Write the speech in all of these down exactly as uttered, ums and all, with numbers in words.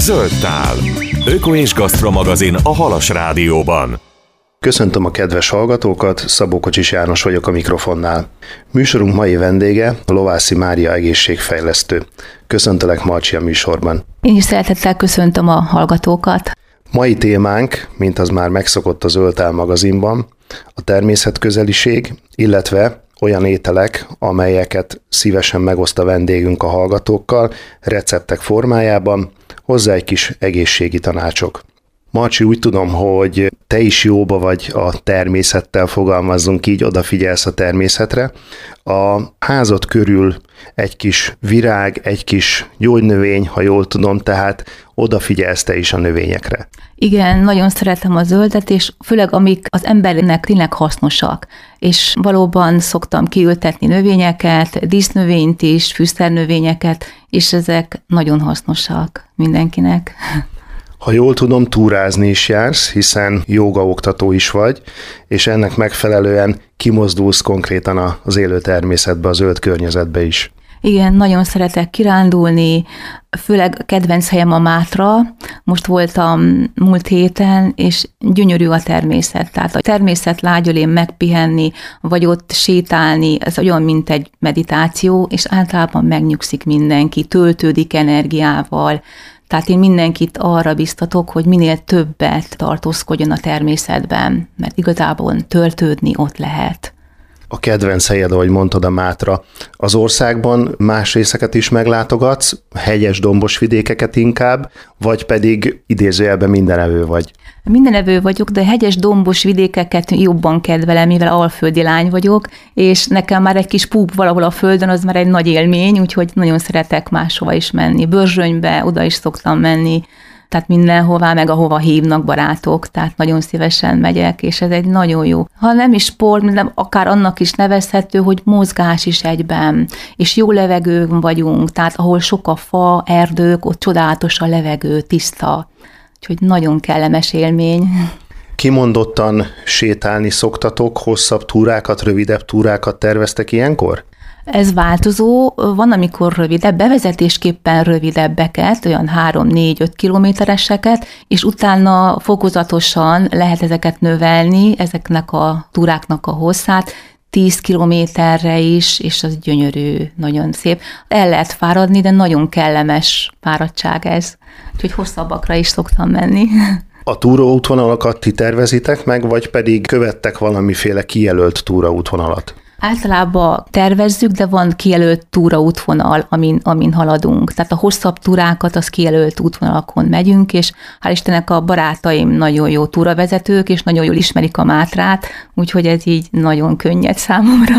Zöld tál. Öko és Gasztro magazin a Halas Rádióban. Köszöntöm a kedves hallgatókat, Szabó Kocsis János vagyok a mikrofonnál. Műsorunk mai vendége Lovászi Mária egészségfejlesztő. Köszöntelek, Marcsi, a műsorban. Én is szeretettel köszöntöm a hallgatókat. Mai témánk, mint az már megszokott a Zöld tál magazinban, a természetközeliség, illetve olyan ételek, amelyeket szívesen megoszt a vendégünk a hallgatókkal, receptek formájában, hozzá egy kis egészségi tanácsok. Marcsi, úgy tudom, hogy te is jóba vagy a természettel, fogalmazzunk így, odafigyelsz a természetre. A házad körül egy kis virág, egy kis gyógynövény, ha jól tudom, tehát odafigyelsz te is a növényekre. Igen, nagyon szeretem a zöldet, és főleg amik az embernek tényleg hasznosak. És valóban szoktam kiültetni növényeket, dísznövényt is, fűszernövényeket, és ezek nagyon hasznosak mindenkinek. Ha jól tudom, túrázni is jársz, hiszen jógaoktató is vagy, és ennek megfelelően kimozdulsz konkrétan az élő természetbe, a zöld környezetbe is. Igen, nagyon szeretek kirándulni, főleg kedvenc helyem a Mátra. Most voltam múlt héten, és gyönyörű a természet. Tehát a természet lágyölén megpihenni, vagy ott sétálni, ez olyan, mint egy meditáció, és általában megnyugszik mindenki, töltődik energiával. Tehát én mindenkit arra biztatok, hogy minél többet tartózkodjon a természetben, mert igazából töltődni ott lehet. A kedvenc helyed, ahogy mondtad, a Mátra. Az országban más részeket is meglátogatsz, hegyes, dombos vidékeket inkább, vagy pedig idézőjelben mindenevő vagy? Mindenevő vagyok, de hegyes, dombos vidékeket jobban kedvelem, mivel alföldi lány vagyok, és nekem már egy kis púp valahol a földön, az már egy nagy élmény, úgyhogy nagyon szeretek máshova is menni. Börzsönybe, oda is szoktam menni, tehát mindenhová, meg ahova hívnak barátok, tehát nagyon szívesen megyek, és ez egy nagyon jó. Ha nem is sport, de akár annak is nevezhető, hogy mozgás is egyben, és jó levegőn vagyunk, tehát ahol sok a fa, erdők, ott csodálatos a levegő, tiszta, úgyhogy nagyon kellemes élmény. Kimondottan sétálni szoktatok, hosszabb túrákat, rövidebb túrákat terveztek ilyenkor? Ez változó, van, amikor rövidebb, bevezetésképpen rövidebbeket, olyan három, négy, öt kilométereseket, és utána fokozatosan lehet ezeket növelni, ezeknek a túráknak a hosszát, tíz kilométerre is, és az gyönyörű, nagyon szép. El lehet fáradni, de nagyon kellemes fáradtság ez, úgyhogy hosszabbakra is szoktam menni. A túraútvonalakat ti tervezitek meg, vagy pedig követtek valamiféle kijelölt túraútvonalat? Általában tervezzük, de van kijelölt túraútvonal, amin, amin haladunk. Tehát a hosszabb túrákat az kijelölt útvonalakon megyünk, és hál' Istennek a barátaim nagyon jó túravezetők, és nagyon jól ismerik a Mátrát, úgyhogy ez így nagyon könnyed számomra.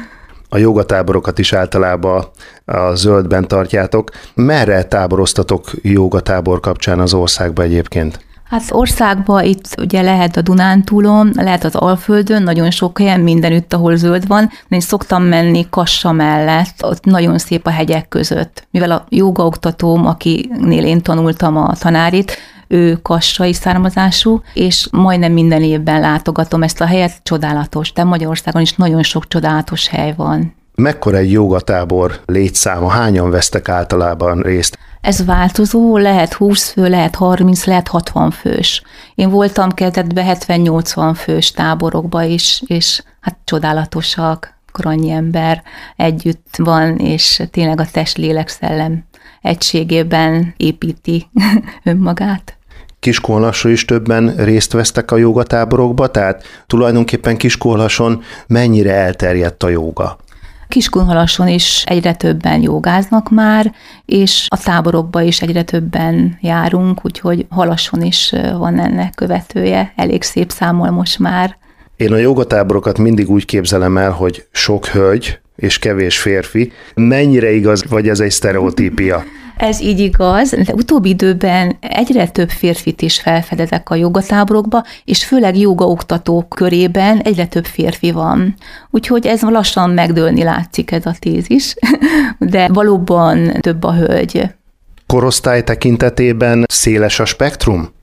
A jógatáborokat is általában a zöldben tartjátok. Merre táboroztatok jógatábor kapcsán az országban egyébként? Hát országban itt ugye lehet a Dunántúlon, lehet az Alföldön, nagyon sok helyen, mindenütt, ahol zöld van. Én szoktam menni Kassa mellett, ott nagyon szép a hegyek között. Mivel a jógaoktatóm, akinél én tanultam a tanárit, ő kassai származású, és majdnem minden évben látogatom ezt a helyet, csodálatos. De Magyarországon is nagyon sok csodálatos hely van. Mekkora egy jógatábor létszáma? Hányan vesztek általában részt? Ez változó, lehet húsz fő, lehet harminc, lehet hatvan fős. Én voltam kezdetben hetven-nyolcvan fős táborokba is, és hát csodálatosak, akkor annyi ember együtt van, és tényleg a test-lélek-szellem egységében építi önmagát. Kiskunhalasról is többen részt vesztek a jógatáborokba, tehát tulajdonképpen Kiskunhalason mennyire elterjedt a jóga? Kiskunhalason is egyre többen jogáznak már, és a táborokba is egyre többen járunk, úgyhogy Halason is van ennek követője, elég szép számol most már. Én a jógatáborokat mindig úgy képzelem el, hogy sok hölgy és kevés férfi. Mennyire igaz, vagy ez egy sztereotípia? Ez így igaz, de utóbbi időben egyre több férfit is felfedezek a jogatáborokba, és főleg jogaoktatók körében egyre több férfi van. Úgyhogy ez lassan megdőlni látszik ez a tézis, de valóban több a hölgy. Korosztály tekintetében széles a spektrum?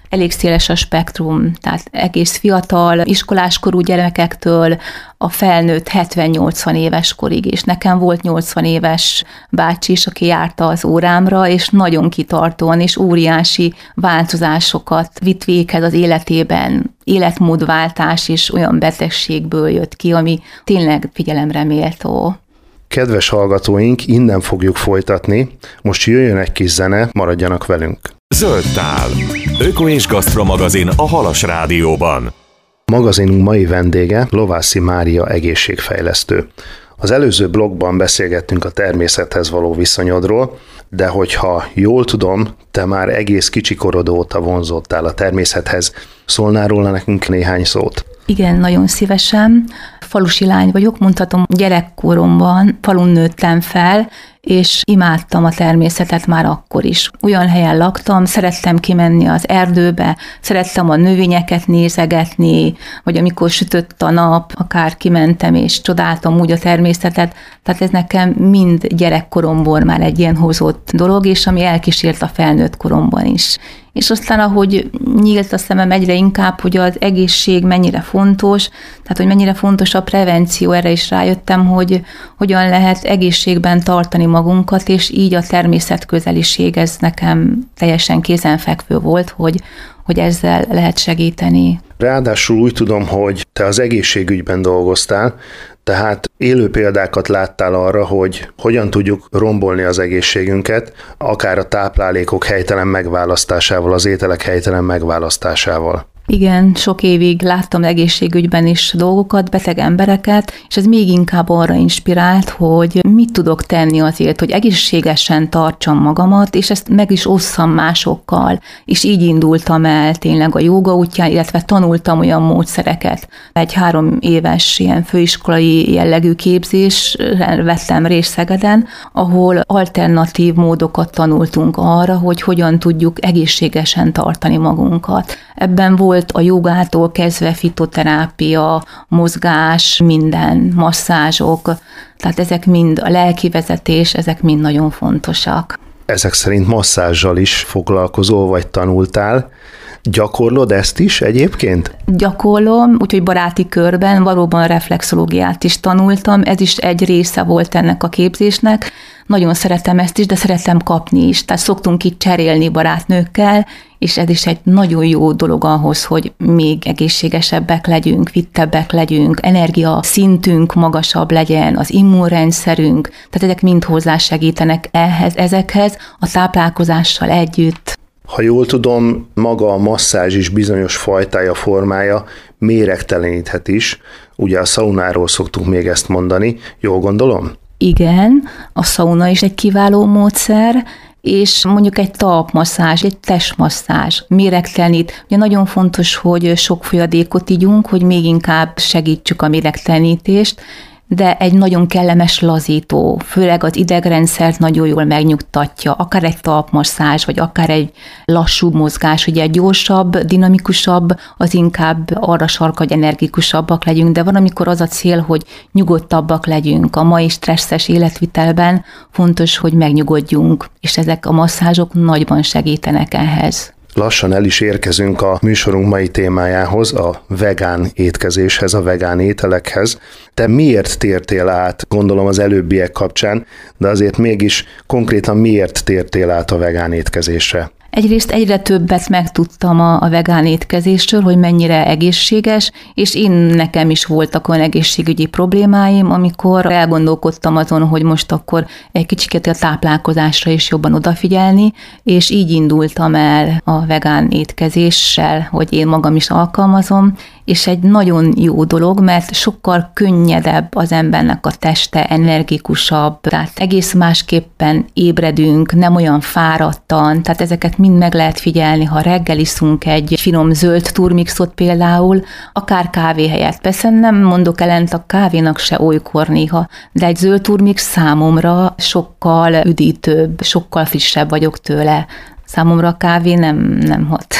elég széles a spektrum, tehát egész fiatal, iskoláskorú gyermekektől a felnőtt hetven-nyolcvan éves korig, és nekem volt nyolcvan éves bácsi is, aki járta az órámra, és nagyon kitartóan és óriási változásokat vitt véghez az életében, életmódváltás is olyan betegségből jött ki, ami tényleg figyelemre méltó. Kedves hallgatóink, innen fogjuk folytatni. Most jöjjön egy kis zene, maradjanak velünk. Zöld tál. Öko és Gasztro magazin a Halas Rádióban. Magazinunk mai vendége Lovászi Mária egészségfejlesztő. Az előző blogban beszélgettünk a természethez való viszonyodról, de hogyha jól tudom, te már egész kicsikorod óta vonzódtál a természethez. Szólnál róla nekünk néhány szót? Igen, nagyon szívesen. Falusi lány vagyok, mondhatom, gyerekkoromban falun nőttem fel, és imádtam a természetet már akkor is. Olyan helyen laktam, szerettem kimenni az erdőbe, szerettem a növényeket nézegetni, vagy amikor sütött a nap, akár kimentem és csodáltam úgy a természetet, tehát ez nekem mind gyerekkoromból már egy ilyen hozott dolog, és ami elkísért a felnőtt koromban is. És aztán, ahogy nyílt a szemem egyre inkább, hogy az egészség mennyire fontos, tehát hogy mennyire fontos a prevenció, erre is rájöttem, hogy hogyan lehet egészségben tartani magunkat, és így a természetközeliség, ez nekem teljesen kézenfekvő volt, hogy, hogy ezzel lehet segíteni. Ráadásul úgy tudom, hogy te az egészségügyben dolgoztál, tehát élő példákat láttál arra, hogy hogyan tudjuk rombolni az egészségünket, akár a táplálékok helytelen megválasztásával, az ételek helytelen megválasztásával. Igen, sok évig láttam egészségügyben is dolgokat, beteg embereket, és ez még inkább arra inspirált, hogy mit tudok tenni azért, hogy egészségesen tartsam magamat, és ezt meg is osszam másokkal. És így indultam el tényleg a jóga útján, illetve tanultam olyan módszereket. Egy három éves ilyen főiskolai jellegű képzésre vettem részt Szegeden, ahol alternatív módokat tanultunk arra, hogy hogyan tudjuk egészségesen tartani magunkat. Ebben volt a jogától kezdve fitoterápia, mozgás, minden, masszázsok, tehát ezek mind, a lelkivezetés, ezek mind nagyon fontosak. Ezek szerint masszázsal is foglalkozol, vagy tanultál. Gyakorlod ezt is egyébként? Gyakorlom, úgyhogy baráti körben valóban reflexológiát is tanultam, ez is egy része volt ennek a képzésnek. Nagyon szeretem ezt is, de szeretem kapni is. Tehát szoktunk itt cserélni barátnőkkel, és ez is egy nagyon jó dolog ahhoz, hogy még egészségesebbek legyünk, fittebbek legyünk, energia szintünk magasabb legyen, az immunrendszerünk, tehát ezek mind hozzásegítenek ehhez, ezekhez, a táplálkozással együtt. Ha jól tudom, maga a masszázs is bizonyos fajtája, formája méregteleníthet is. Ugye a szaunáról szoktuk még ezt mondani, jól gondolom? Igen, a szauna is egy kiváló módszer, és mondjuk egy talpmasszázs, egy testmasszázs, méregtelenít. Ugye nagyon fontos, hogy sok folyadékot igyunk, hogy még inkább segítsük a méregtelenítést, de egy nagyon kellemes lazító, főleg az idegrendszert nagyon jól megnyugtatja, akár egy talpmasszázs, vagy akár egy lassú mozgás, ugye egy gyorsabb, dinamikusabb, az inkább arra sarka, hogy energikusabbak legyünk, de van, amikor az a cél, hogy nyugodtabbak legyünk. A mai stresszes életvitelben fontos, hogy megnyugodjunk, és ezek a masszázsok nagyban segítenek ehhez. Lassan el is érkezünk a műsorunk mai témájához, a vegán étkezéshez, a vegán ételekhez. Te miért tértél át, gondolom az előbbiek kapcsán, de azért mégis konkrétan miért tértél át a vegán étkezésre? Egyrészt egyre többet megtudtam a, a vegán étkezésről, hogy mennyire egészséges, és én nekem is voltak olyan egészségügyi problémáim, amikor elgondolkodtam azon, hogy most akkor egy kicsit a táplálkozásra is jobban odafigyelni, és így indultam el a vegán étkezéssel, hogy én magam is alkalmazom, és egy nagyon jó dolog, mert sokkal könnyedebb az embernek a teste, energikusabb, tehát egész másképpen ébredünk, nem olyan fáradtan, tehát ezeket mind meg lehet figyelni, ha reggel iszunk egy finom zöld turmixot például, akár kávé helyett. Persze nem mondok ellent a kávénak se olykor néha, de egy zöld turmix számomra sokkal üdítőbb, sokkal frissebb vagyok tőle. Számomra a kávé nem, nem hat.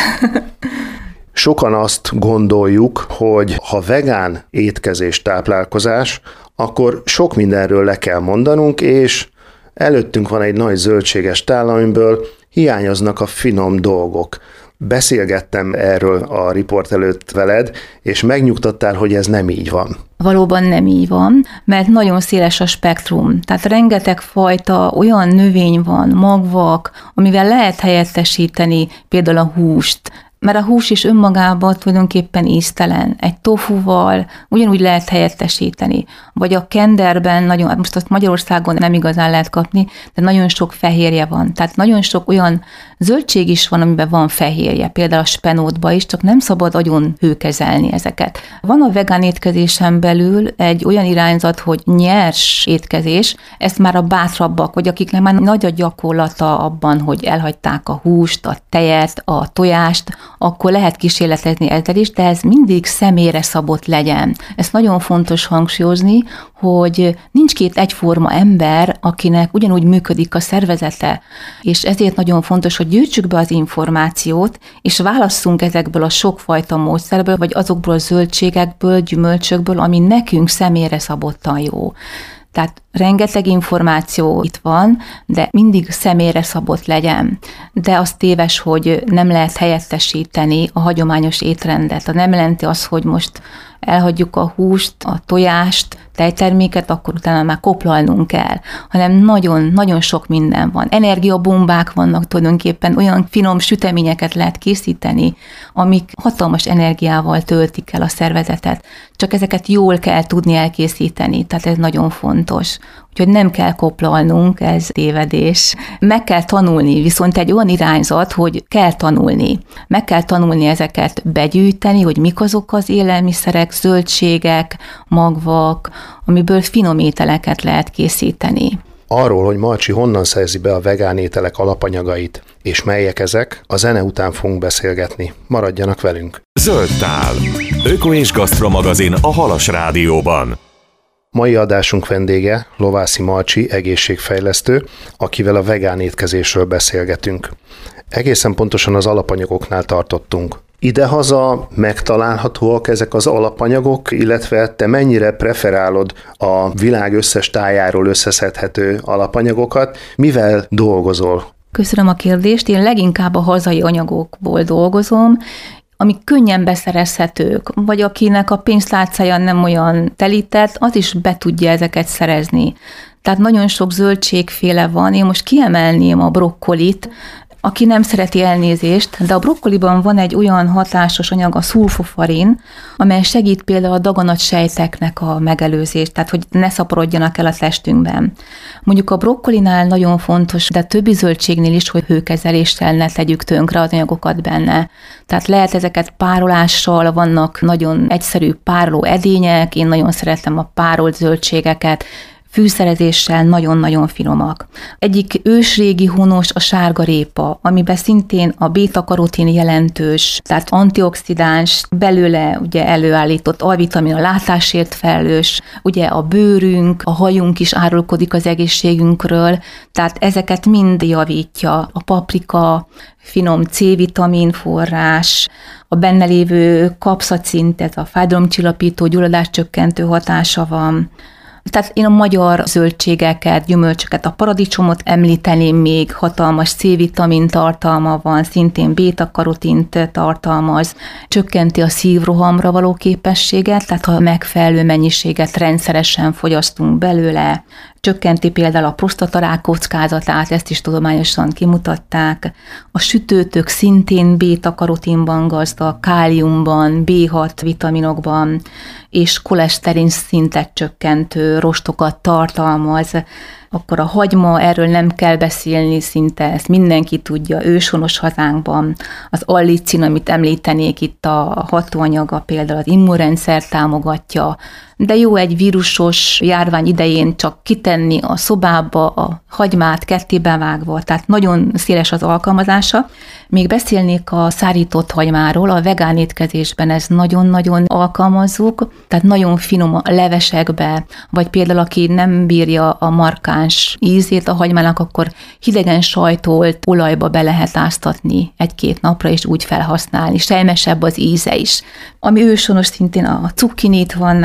Sokan azt gondoljuk, hogy ha vegán étkezés, táplálkozás, akkor sok mindenről le kell mondanunk, és előttünk van egy nagy zöldséges tál, amiből hiányoznak a finom dolgok. Beszélgettem erről a riport előtt veled, és megnyugtattál, hogy ez nem így van. Valóban nem így van, mert nagyon széles a spektrum. Tehát rengeteg fajta olyan növény van, magvak, amivel lehet helyettesíteni például a húst, mert a hús is önmagában tulajdonképpen íztelen. Egy tofuval ugyanúgy lehet helyettesíteni. Vagy a kenderben, nagyon, most azt Magyarországon nem igazán lehet kapni, de nagyon sok fehérje van. Tehát nagyon sok olyan zöldség is van, amiben van fehérje. Például a spenótban is, csak nem szabad agyon hőkezelni ezeket. Van a vegán étkezésen belül egy olyan irányzat, hogy nyers étkezés, ezt már a bátrabbak, vagy akiknek már nagy a gyakorlata abban, hogy elhagyták a húst, a tejet, a tojást, akkor lehet kísérletezni ezzel is, de ez mindig személyre szabott legyen. Ez nagyon fontos hangsúlyozni, hogy nincs két egyforma ember, akinek ugyanúgy működik a szervezete, és ezért nagyon fontos, hogy gyűjtsük be az információt, és válasszunk ezekből a sokfajta módszerből, vagy azokból a zöldségekből, gyümölcsökből, ami nekünk személyre szabottan jó. Tehát rengeteg információ itt van, de mindig személyre szabott legyen. De az téves, hogy nem lehet helyettesíteni a hagyományos étrendet. Nem jelenti az, hogy most elhagyjuk a húst, a tojást, tejterméket, akkor utána már koplalnunk kell, hanem nagyon-nagyon sok minden van. Energiabombák vannak tulajdonképpen, olyan finom süteményeket lehet készíteni, amik hatalmas energiával töltik el a szervezetet. Csak ezeket jól kell tudni elkészíteni, tehát ez nagyon fontos. Úgyhogy nem kell koplalnunk, ez tévedés. Meg kell tanulni, viszont egy olyan irányzat, hogy kell tanulni. Meg kell tanulni ezeket begyűjteni, hogy mik azok az élelmiszerek, zöldségek, magvak, amiből finom ételeket lehet készíteni. Arról, hogy Marcsi honnan szerzi be a vegán ételek alapanyagait, és melyek ezek, a zene után fogunk beszélgetni. Maradjanak velünk! Zöld tál. Öko és Gasztro magazin a Halas Rádióban. Mai adásunk vendége Lovászi Marcsi, egészségfejlesztő, akivel a vegán étkezésről beszélgetünk. Egészen pontosan az alapanyagoknál tartottunk. Idehaza megtalálhatóak ezek az alapanyagok, illetve te mennyire preferálod a világ összes tájáról összeszedhető alapanyagokat, mivel dolgozol? Köszönöm a kérdést, én leginkább a hazai anyagokból dolgozom, amik könnyen beszerezhetők, vagy akinek a pénztárcája nem olyan telített, az is be tudja ezeket szerezni. Tehát nagyon sok zöldségféle van, én most kiemelném a brokkolit, aki nem szereti elnézést, de a brokkoliban van egy olyan hatásos anyag, a szulfofarin, amely segít például a daganatsejteknek a megelőzést, tehát hogy ne szaporodjanak el a testünkben. Mondjuk a brokkolinál nagyon fontos, de többi zöldségnél is, hogy hőkezeléssel ne tegyük tönkre az anyagokat benne. Tehát lehet ezeket párolással, vannak nagyon egyszerű pároló edények, én nagyon szeretem a párolt zöldségeket, fűszerezéssel nagyon-nagyon finomak. Egyik ősrégi honos a sárgarépa, amiben szintén a béta-karotin jelentős, tehát antioxidáns, belőle ugye előállított A-vitamin a látásért felelős, ugye a bőrünk, a hajunk is árulkodik az egészségünkről, tehát ezeket mind javítja. A paprika, finom C-vitamin forrás, a benne lévő kapszacin, tehát a fájdalomcsillapító, gyulladáscsökkentő hatása van. Tehát én a magyar zöldségeket, gyümölcsöket, a paradicsomot említeném még, hatalmas C-vitamin tartalma van, szintén béta-karotint tartalmaz, csökkenti a szívrohamra való képességet, tehát ha megfelelő mennyiséget rendszeresen fogyasztunk belőle, csökkenti például a prostatarák kockázatát, ezt is tudományosan kimutatták. A sütőtök szintén béta-karotinban gazdag, káliumban, bé hat vitaminokban, és koleszterin szintet csökkentő rostokat tartalmaz. Akkor a hagyma, erről nem kell beszélni szinte, ezt mindenki tudja, őshonos hazánkban. Az allicin, amit említenék itt, a hatóanyaga például az immunrendszer támogatja, de jó egy vírusos járvány idején csak kitenni a szobába a hagymát kettébe vágva, tehát nagyon széles az alkalmazása. Még beszélnék a szárított hagymáról, a vegán étkezésben ez nagyon-nagyon alkalmazzuk, tehát nagyon finom a levesekbe, vagy például aki nem bírja a markáns ízét a hagymának, akkor hidegen sajtolt olajba be lehet áztatni egy-két napra, és úgy felhasználni. Sejmesebb az íze is. Ami őshonos, szintén a cukkinit van nálunk,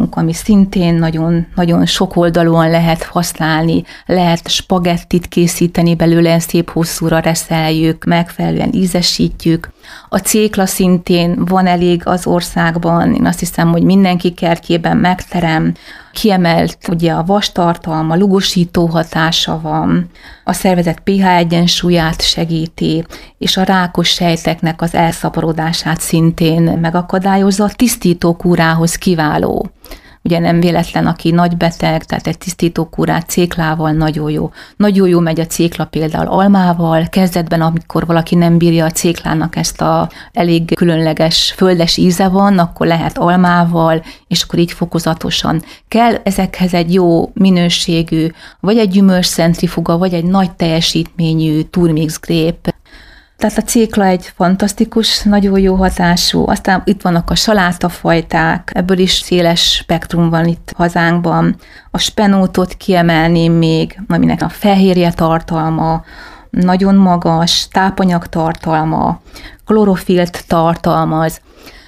tartalmuk, ami szintén nagyon, nagyon sokoldalúan lehet használni, lehet spagettit készíteni belőle, szép hosszúra reszeljük, megfelelően ízesítjük. A cékla szintén van elég az országban, én azt hiszem, hogy mindenki kertjében megterem, kiemelt ugye a vastartalma, lugosító hatása van, a szervezet pé há egyensúlyát segíti, és a rákos sejteknek az elszaporodását szintén megakadályozza, a tisztítókúrához kiváló. Ugye nem véletlen, aki nagybeteg, tehát egy tisztítókúrát céklával nagyon jó. Nagyon jó megy a cékla például almával, kezdetben, amikor valaki nem bírja a céklának ezt a elég különleges földes íze van, akkor lehet almával, és akkor így fokozatosan. Kell ezekhez egy jó minőségű, vagy egy gyümölcscentrifuga, vagy egy nagy teljesítményű turmix grép. Tehát a cékla egy fantasztikus, nagyon jó hatású, aztán itt vannak a salátafajták, ebből is széles spektrum van itt hazánkban. A spenótot kiemelném még, aminek a fehérje tartalma nagyon magas, tápanyag tartalma, klorofilt tartalmaz.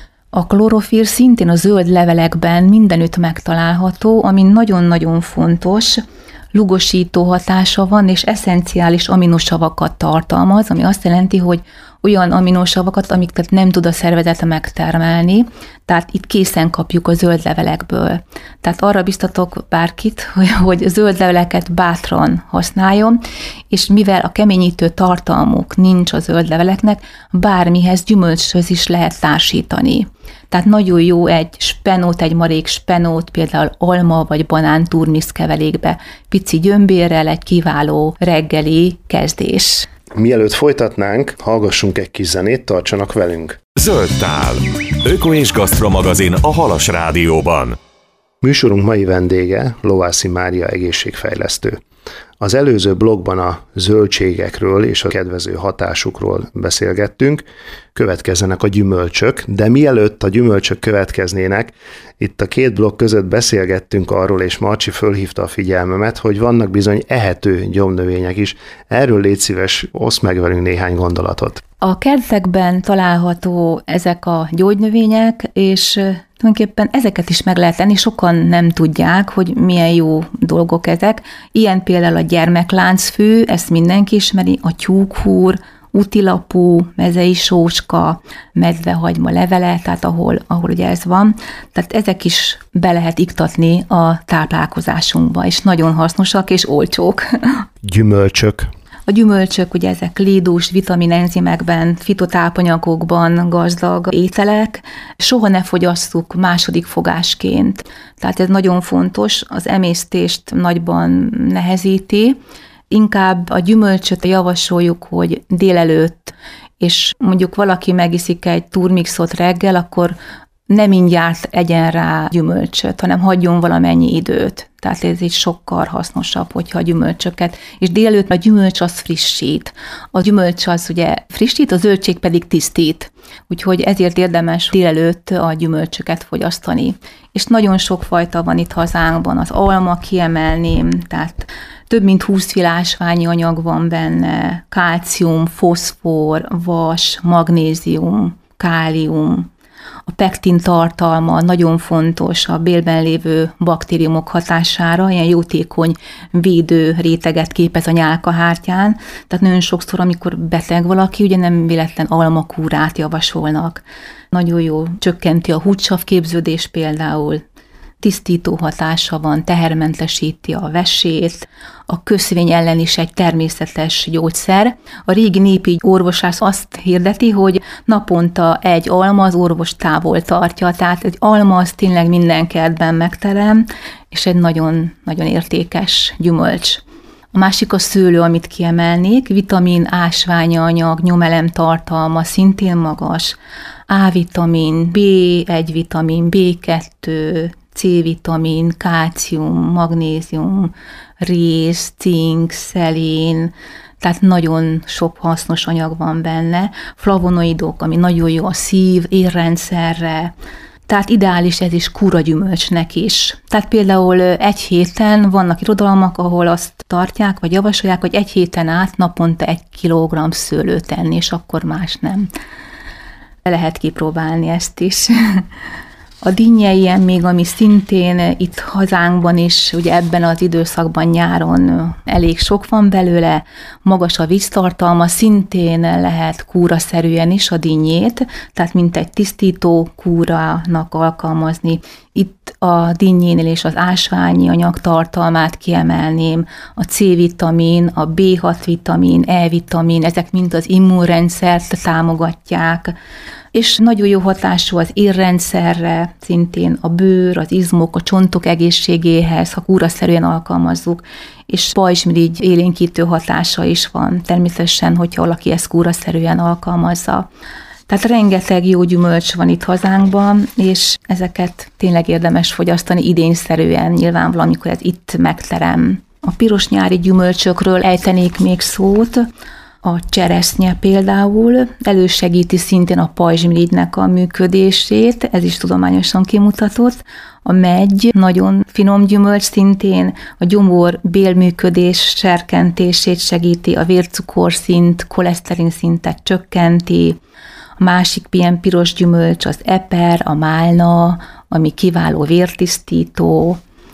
A klorofil szintén a zöld levelekben mindenütt megtalálható, ami nagyon-nagyon fontos, lugosító hatása van, és eszenciális aminosavakat tartalmaz, ami azt jelenti, hogy olyan aminosavakat, amiket nem tud a szervezete megtermelni, tehát itt készen kapjuk a zöld levelekből. Tehát arra biztatok bárkit, hogy zöld leveleket bátran használjon, és mivel a keményítő tartalmuk nincs a zöld leveleknek, bármihez, gyümölcshöz is lehet társítani. Tehát nagyon jó egy spenót, egy marék spenót, például alma vagy banán turmix keverékbe, pici gyömbérrel egy kiváló reggeli kezdés. Mielőtt folytatnánk, hallgassunk egy kis zenét, tartsanak velünk. Zöld tál. Öko és Gasztromagazin a Halas Rádióban. Műsorunk mai vendége Lovászi Mária egészségfejlesztő. Az előző blogban a zöldségekről és a kedvező hatásukról beszélgettünk, következzenek a gyümölcsök, de mielőtt a gyümölcsök következnének, itt a két blokk között beszélgettünk arról, és Marcsi fölhívta a figyelmemet, hogy vannak bizony ehető gyomnövények is. Erről légy szíves, oszd meg velünk néhány gondolatot. A kertekben található ezek a gyógynövények, és tulajdonképpen ezeket is meg lehet tenni, sokan nem tudják, hogy milyen jó dolgok ezek. Ilyen például a gyermekláncfű, ezt mindenki ismeri, a tyúkhúr, útilapú, mezei sócska, medvehagyma levele, tehát ahol, ahol ugye ez van. Tehát ezek is be lehet iktatni a táplálkozásunkba, és nagyon hasznosak és olcsók. Gyümölcsök. A gyümölcsök, ugye ezek lédús, vitaminenzimekben, fitotápanyagokban gazdag ételek, soha ne fogyasszuk második fogásként. Tehát ez nagyon fontos, az emésztést nagyban nehezíti, inkább a gyümölcsöt javasoljuk, hogy délelőtt, és mondjuk valaki megiszik egy turmixot reggel, akkor nem mindjárt egyen rá gyümölcsöt, hanem hagyjon valamennyi időt. Tehát ez így sokkal hasznosabb, hogyha a gyümölcsöket, és délelőtt a gyümölcs az frissít. A gyümölcs az ugye frissít, a zöldség pedig tisztít. Úgyhogy ezért érdemes délelőtt a gyümölcsöket fogyasztani. És nagyon sok fajta van itt hazánkban, az alma kiemelném, tehát több mint húszféle ásványi anyag van benne, kálcium, foszfor, vas, magnézium, kálium. A pektin tartalma nagyon fontos a bélben lévő baktériumok hatására, ilyen jótékony védő réteget képez a nyálkahártyán, tehát nagyon sokszor, amikor beteg valaki, ugye nem véletlen almakúrát javasolnak. Nagyon jó, csökkenti a húdsavképződés például, tisztító hatása van, tehermentesíti a vesét, a köszvény ellen is egy természetes gyógyszer. A régi népi orvoslász azt hirdeti, hogy naponta egy alma az orvos távol tartja, tehát egy alma az tényleg minden kertben megterem, és egy nagyon, nagyon értékes gyümölcs. A másik a szőlő, amit kiemelnék, vitamin, ásványi anyag, nyomelem tartalma szintén magas, A-vitamin, bé egy vitamin, bé kettő, C-vitamin, kálcium, magnézium, réz, cink, szelén, tehát nagyon sok hasznos anyag van benne, flavonoidok, ami nagyon jó a szív, érrendszerre, tehát ideális ez is kúragyümölcsnek is. Tehát például egy héten vannak irodalmak, ahol azt tartják, vagy javasolják, hogy egy héten át naponta egy kilogramm szőlőt enni, és akkor más nem. Lehet kipróbálni ezt is. A dinnye ilyen még, ami szintén itt hazánkban is, ugye ebben az időszakban nyáron elég sok van belőle, magas a víztartalma, szintén lehet kúraszerűen is a dinnyét, tehát mint egy tisztító kúrának alkalmazni. Itt a dinnyénél és az ásványi anyag tartalmát kiemelném, a C-vitamin, a bé hat vitamin, E-vitamin, ezek mind az immunrendszert támogatják, és nagyon jó hatású az érrendszerre, szintén a bőr, az izmok, a csontok egészségéhez, ha kúraszerűen alkalmazzuk, és pajzsmirigy élénkítő hatása is van, természetesen, hogyha valaki ezt kúraszerűen alkalmazza. Tehát rengeteg jó gyümölcs van itt hazánkban, és ezeket tényleg érdemes fogyasztani idényszerűen, nyilván valamikor ez itt megterem. A piros nyári gyümölcsökről ejtenék még szót. A cseresznye például elősegíti szintén a pajzsmirigynek a működését, ez is tudományosan kimutatott. A meggy nagyon finom gyümölcs, szintén a gyomor bélműködés serkentését segíti, a vércukorszint, koleszterin szintet csökkenti. A másik ilyen piros gyümölcs az eper, a málna, ami kiváló vértisztító.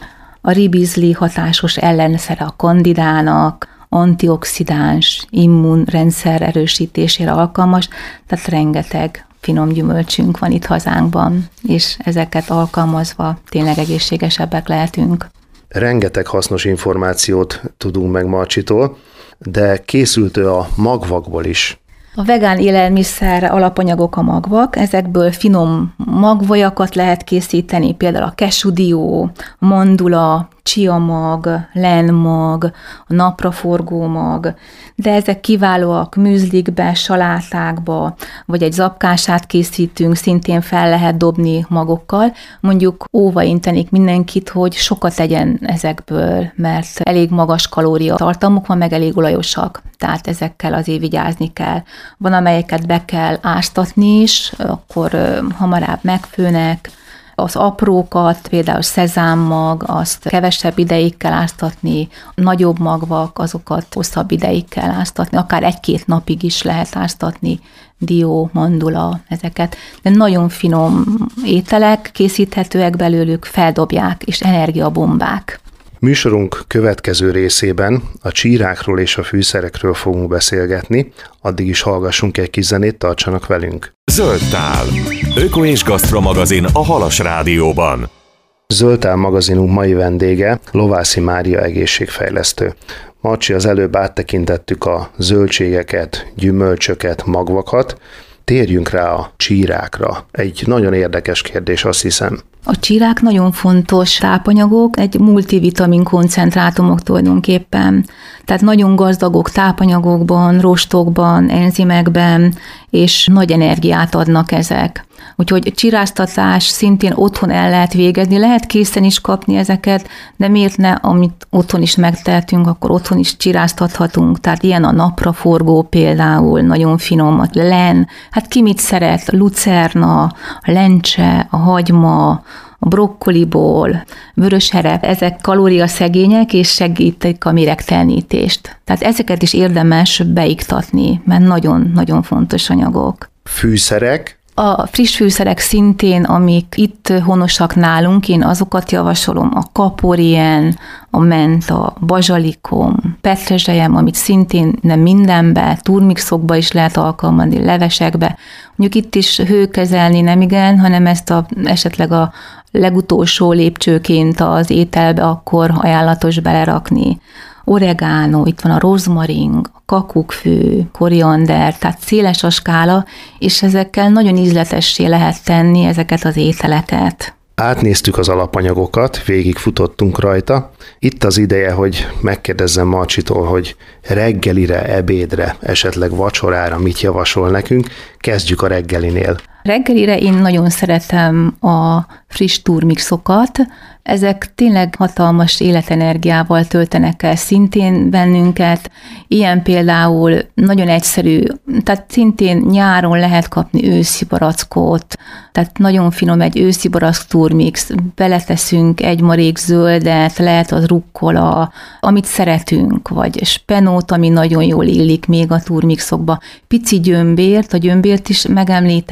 A ribizli hatásos ellenszere a kandidának, antioxidáns, immunrendszer erősítésére alkalmas, tehát rengeteg finom gyümölcsünk van itt hazánkban, és ezeket alkalmazva tényleg egészségesebbek lehetünk. Rengeteg hasznos információt tudunk meg Marcsitól, de készült ő a magvakból is. A vegán élelmiszer alapanyagok a magvak, ezekből finom magvajakat lehet készíteni, például a kesudió, a mandula, csiamag, lenmag, a napraforgó mag, de ezek kiválóak műzlikbe, salátákba, vagy egy zapkását készítünk, szintén fel lehet dobni magokkal. Mondjuk óva intenék mindenkit, hogy sokat tegyen ezekből, mert elég magas kalóriatartalmuk van, meg elég olajosak, tehát ezekkel azért vigyázni kell. Van, amelyeket be kell áztatni is, akkor hamarabb megfőnek. Az aprókat, például szezámmag, azt kevesebb ideig kell áztatni, nagyobb magvak, azokat hosszabb ideig kell áztatni, akár egy-két napig is lehet áztatni, dió, mandula, ezeket. De nagyon finom ételek készíthetőek belőlük, feldobják, és energiabombák. Műsorunk következő részében a csírákról és a fűszerekről fogunk beszélgetni, addig is hallgassunk egy kis zenét, tartsanak velünk. Zöld tál. Öko és Gasztro magazin a Halas Rádióban. Zöld tál magazinunk mai vendége Lovászi Mária egészségfejlesztő. Marcsi, az előbb áttekintettük a zöldségeket, gyümölcsöket, magvakat. Térjünk rá a csírákra. Egy nagyon érdekes kérdés, azt hiszem. A csírák nagyon fontos tápanyagok, egy multivitamin koncentrátumok tulajdonképpen. Tehát nagyon gazdagok tápanyagokban, rostokban, enzimekben, és nagy energiát adnak ezek. Úgyhogy csiráztatás szintén otthon el lehet végezni, lehet készen is kapni ezeket, de miért ne, amit otthon is megtehetünk, akkor otthon is csiráztathatunk. Tehát ilyen a napraforgó például, nagyon finom, a len, hát ki mit szeret, a lucerna, a lencse, a hagyma, a brokkoliból, vörösherep, ezek kalóriaszegények, és segítik a méregtelenítést. Tehát ezeket is érdemes beiktatni, mert nagyon-nagyon fontos anyagok. Fűszerek? A friss fűszerek szintén, amik itt honosak nálunk, én azokat javasolom, a kaporien, a menta, bazsalikom, petrezselyem, amit szintén nem mindenbe, turmixokba is lehet alkalmazni, levesekbe. Mondjuk itt is hőkezelni nem igen, hanem ezt a, esetleg a legutolsó lépcsőként az ételbe akkor ajánlatos belerakni. Oregano, itt van a rozmarin, a kakukkfű, koriander, tehát széles a skála, és ezekkel nagyon ízletessé lehet tenni ezeket az ételeket. Átnéztük az alapanyagokat, végigfutottunk rajta. Itt az ideje, hogy megkérdezzem Marcsitól, hogy reggelire, ebédre, esetleg vacsorára mit javasol nekünk. Kezdjük a reggelinél. Reggelire én nagyon szeretem a friss turmixokat. Ezek tényleg hatalmas életenergiával töltenek el szintén bennünket. Ilyen például nagyon egyszerű, tehát szintén nyáron lehet kapni őszi barackot, tehát nagyon finom egy őszi barack turmix, beleteszünk egy marék zöldet, lehet az rukkola, amit szeretünk, vagy spenót, ami nagyon jól illik még a turmixokba. Pici gyömbért, a gyömbért is megemlíteném,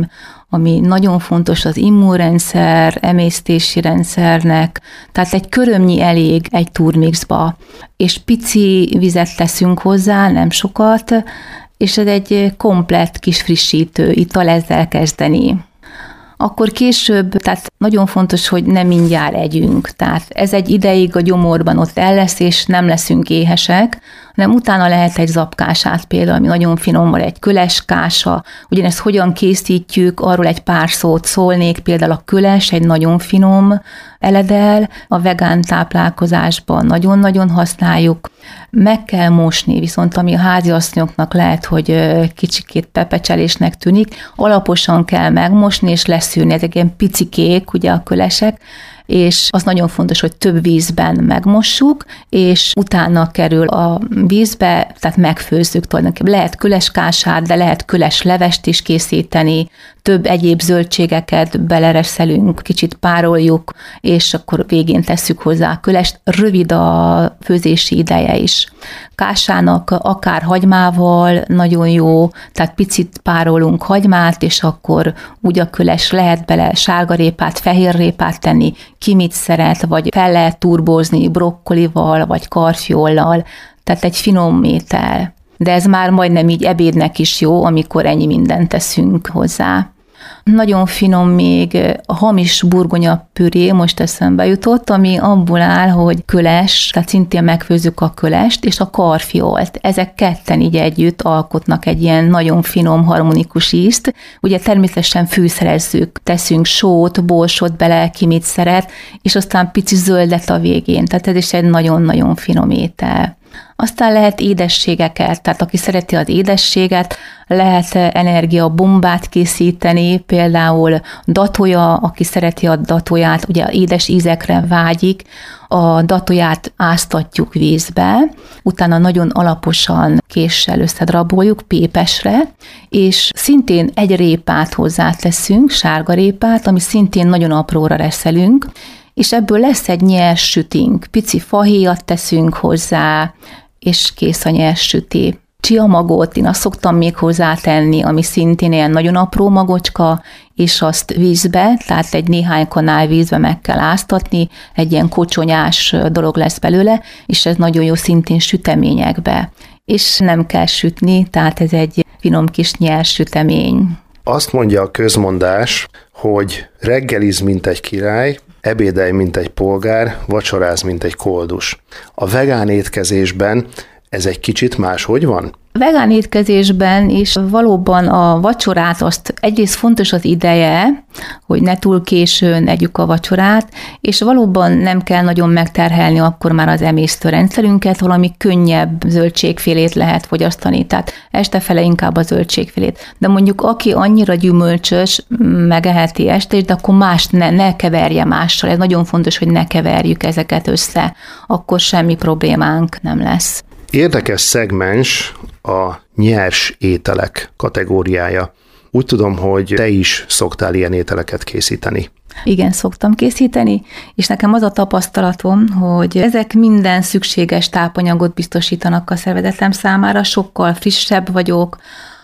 enzim, ami nagyon fontos az immunrendszer, emésztési rendszernek, tehát egy körömnyi elég egy turmixba, és pici vizet teszünk hozzá, nem sokat, és ez egy komplett kis frissítő ital, ezzel kezdeni. Akkor később, tehát nagyon fontos, hogy nem mindjárt együnk. Tehát ez egy ideig a gyomorban ott el lesz, és nem leszünk éhesek, hanem utána lehet egy zapkását például, ami nagyon finom, vagy egy köleskása. Ugyanezt hogyan készítjük, arról egy pár szót szólnék, például a köles, egy nagyon finom eledel, a vegán táplálkozásban nagyon-nagyon használjuk. Meg kell mosni, viszont ami a háziasszonyoknak lehet, hogy kicsikét pepecselésnek tűnik, alaposan kell megmosni és leszűrni, ezek ilyen picikék, ugye a kölesek, és az nagyon fontos, hogy több vízben megmossuk, és utána kerül a vízbe, tehát megfőzzük tulajdonképpen. Lehet köleskását, de lehet köles levest is készíteni, több egyéb zöldségeket belereszelünk, kicsit pároljuk, és akkor végén tesszük hozzá a kölest. Rövid a főzési ideje is. Kásának akár hagymával nagyon jó, tehát picit párolunk hagymát, és akkor úgy a köles lehet bele sárgarépát, fehérrépát tenni, ki mit szeret, vagy fel lehet turbózni brokkolival, vagy karfiollal, tehát egy finom étel. De ez már majdnem így ebédnek is jó, amikor ennyi mindent teszünk hozzá. Nagyon finom még a hamis burgonya püré, most eszembe jutott, ami abból áll, hogy köles, tehát szintén megfőzzük a kölest, és a karfiolt. Ezek ketten így együtt alkotnak egy ilyen nagyon finom, harmonikus ízt. Ugye természetesen fűszerezzük, teszünk sót, borsot bele, ki mit szeret, és aztán pici zöldet a végén. Tehát ez is egy nagyon-nagyon finom étel. Aztán lehet édességeket, tehát aki szereti az édességet, lehet energiabombát készíteni, például datója, aki szereti a datóját, ugye édes ízekre vágyik, a datóját áztatjuk vízbe, utána nagyon alaposan késsel összedraboljuk pépesre, és szintén egy répát hozzáteszünk, sárgarépát, ami szintén nagyon apróra reszelünk, és ebből lesz egy nyers sütink, pici fahéjat teszünk hozzá, és kész a nyers süti. Chia magot én azt szoktam még hozzátenni, ami szintén ilyen nagyon apró magocska, és azt vízbe, tehát egy néhány kanál vízbe meg kell áztatni, egy ilyen kocsonyás dolog lesz belőle, és ez nagyon jó szintén süteményekbe. És nem kell sütni, tehát ez egy finom kis nyers sütemény. Azt mondja a közmondás, hogy reggeliz, mint egy király, ebédelj, mint egy polgár, vacsoráz, mint egy koldus. A vegán étkezésben ez egy kicsit máshogy van? Vegán étkezésben is valóban a vacsorát, azt egyrészt fontos az ideje, hogy ne túl későn együk a vacsorát, és valóban nem kell nagyon megterhelni akkor már az emésztőrendszerünket, valami könnyebb zöldségfélét lehet fogyasztani, tehát estefele inkább a zöldségfélét. De mondjuk aki annyira gyümölcsös, megeheti este, de akkor más ne, ne keverje mással. Ez nagyon fontos, hogy ne keverjük ezeket össze, akkor semmi problémánk nem lesz. Érdekes szegmens a nyers ételek kategóriája. Úgy tudom, hogy te is szoktál ilyen ételeket készíteni. Igen, szoktam készíteni, és nekem az a tapasztalatom, hogy ezek minden szükséges tápanyagot biztosítanak a szervezetem számára, sokkal frissebb vagyok,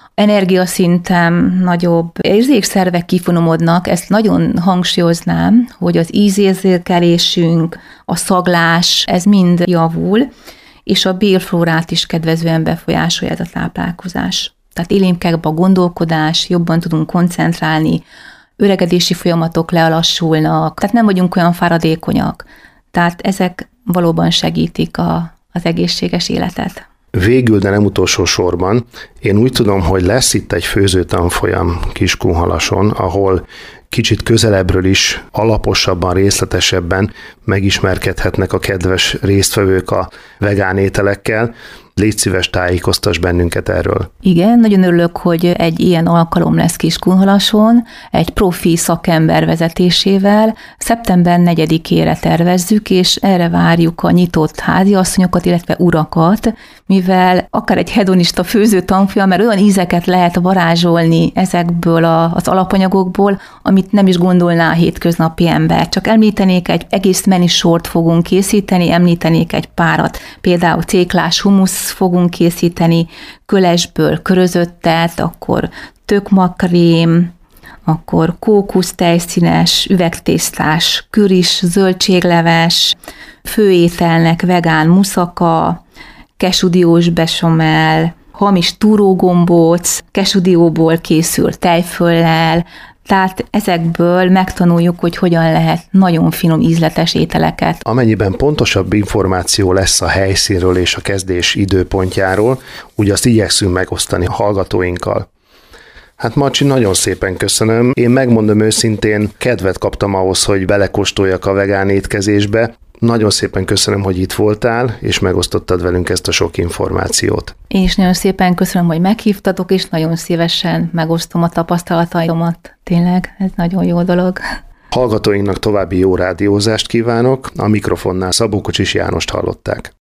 energiaszintem nagyobb, érzékszervek kifinomodnak, ezt nagyon hangsúlyoznám, hogy az ízérzékelésünk, a szaglás, ez mind javul, és a bélflórát is kedvezően befolyásolja ez a táplálkozás. Tehát élénkebb a gondolkodás, jobban tudunk koncentrálni, öregedési folyamatok lealassulnak, tehát nem vagyunk olyan fáradékonyak. Tehát ezek valóban segítik a, az egészséges életet. Végül, de nem utolsó sorban, én úgy tudom, hogy lesz itt egy főzőtanfolyam Kiskunhalason, ahol kicsit közelebbről is, alaposabban, részletesebben megismerkedhetnek a kedves résztvevők a vegán ételekkel. Légy szíves, tájékoztass bennünket erről. Igen, nagyon örülök, hogy egy ilyen alkalom lesz Kiskunhalason, egy profi szakember vezetésével. Szeptember negyedikére tervezzük, és erre várjuk a nyitott háziasszonyokat, illetve urakat, mivel akár egy hedonista főző tanfolyam, mert olyan ízeket lehet varázsolni ezekből az alapanyagokból, amit nem is gondolná a hétköznapi ember. Csak említenék, egy egész menüsort fogunk készíteni, említenék egy párat, például céklás humusz fogunk készíteni, kölesből körözöttet, akkor tökmakrém, akkor kókusz tejszínes, üvegtésztás, küris, zöldségleves, főételnek vegán muszaka, kesudiós besomel, hamis túrógombóc, kesudióból készült tejföllel, tehát ezekből megtanuljuk, hogy hogyan lehet nagyon finom, ízletes ételeket. Amennyiben pontosabb információ lesz a helyszínről és a kezdés időpontjáról, úgy azt igyekszünk megosztani a hallgatóinkkal. Hát Marcsi, nagyon szépen köszönöm. Én megmondom őszintén, kedvet kaptam ahhoz, hogy belekóstoljak a vegán étkezésbe. Nagyon szépen köszönöm, hogy itt voltál, és megosztottad velünk ezt a sok információt. Én is nagyon szépen köszönöm, hogy meghívtatok, és nagyon szívesen megosztom a tapasztalataimat. Tényleg, ez nagyon jó dolog. Hallgatóinknak további jó rádiózást kívánok, a mikrofonnál Szabó Kocsis Jánost hallották.